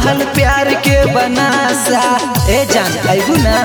चढ़ल प्यार के बनासा। ए जान आइबू ना।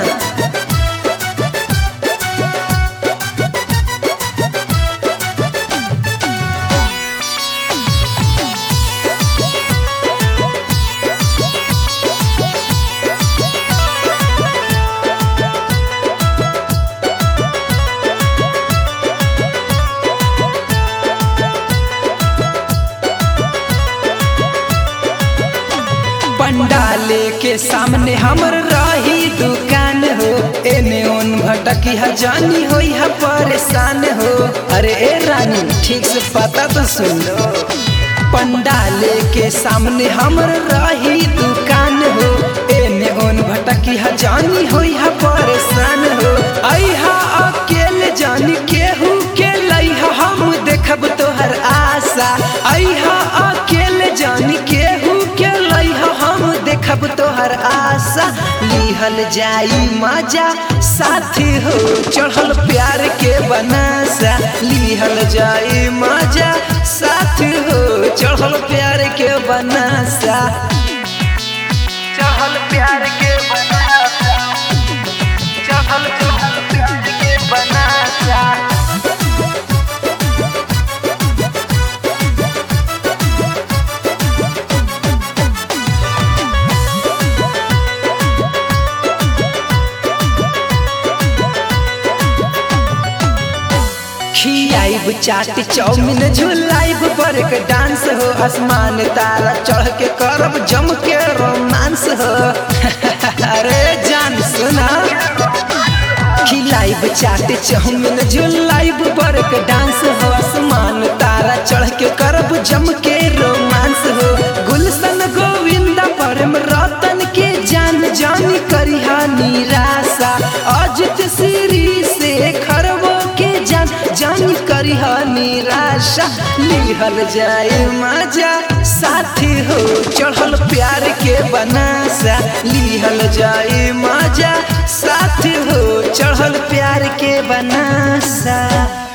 पंडाले के सामने हमर रही दुकान हो, एने ओन भटकी जानी होई है परेशान हो। अरे ए रानी ठीक से पता तो सुन लो। पंडाले के सामने हमर रही दुकान हो, एने ओन भटकी जानी होई है परेशान हो। अइहा अकेले जानी केहू के लइहा हम देखब तोहर आशा। अइहा अकेले जानी केहू के लइहा हम देखब तोहर आशा। लिहल जाई मजा साथी हो चढ़ल प्यार के बनासा। लिहल जाई मजा साथी हो चढ़ल प्यार के बनासा। चढ़ल प्यार के बनासा। चढ़ल प्यार के बनासा। खियाइब चाट चाउमीन झुलाइब बर्क डांस हो। आसमान तारा चढ़ के करब जम के रोमांस हो। अरे जान सुना। खिलाइब चाट चाउमीन झुलाइब बर्क डांस हो। आसमान तारा चढ़ के करब जम के रोमांस हो। गुलशन गोविंदा परम रतन के जान जानी करिहा निराशा। अजित श्री से खरबो के जान जानी करिहा निराशा। लिहल जाए मजा साथी हो चढ़ल प्यार के बनासा। लिहल जाए मजा साथी हो चढ़ल प्यार के बनासा।